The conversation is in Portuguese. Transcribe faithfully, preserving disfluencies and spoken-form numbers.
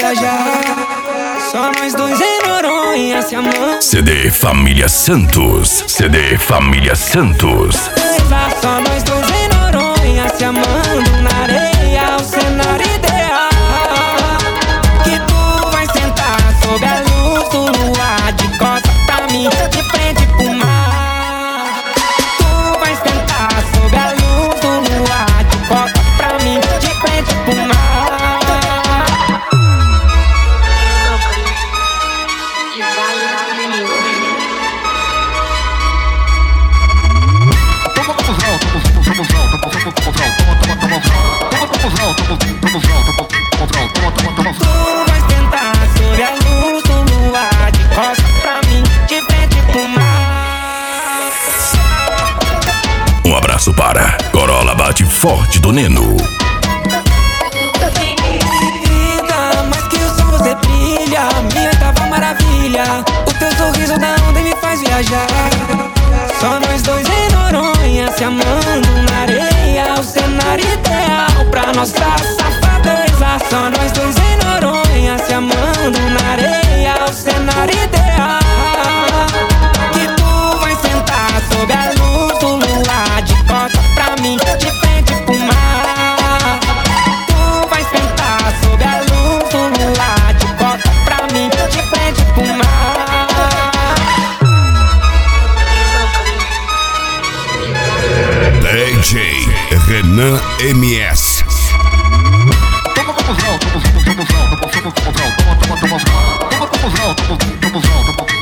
viajar. Só nós dois em Noronha se amando. C D Família Santos. C D Família Santos. Só nós dois em Noronha se amando na areia, o cenário ideal. Que tu vai sentar sob a luz do luar, de costas pra mim, de frente pro mar. Tu vai sentar sob a luz do luar, de costas pra mim, de frente pro mar. Tu vai sentar sob a luz do luar, de costas pra mim, de frente pro mar. Um abraço para Corolla Bate Forte do Neno. Vida, mais que o sol você brilha, minha oitava maravilha. O teu sorriso da onda me faz viajar. Só nós dois em Noronha se amando na areia, o cenário ideal pra nossa safadeza. Só nós dois em Noronha se amando na areia, o cenário ideal. Que tu vai sentar sob a luz do luar, de costas pra mim, de frente pro mar. Tu vai sentar sob a luz do luar, de costas pra mim, de frente pro mar. D J Renan M S. Toma, toma, toma, toma, toma, toma, toma, toma, toma, toma, toma, toma, toma, toma, toma, toma, toma, toma, toma, toma,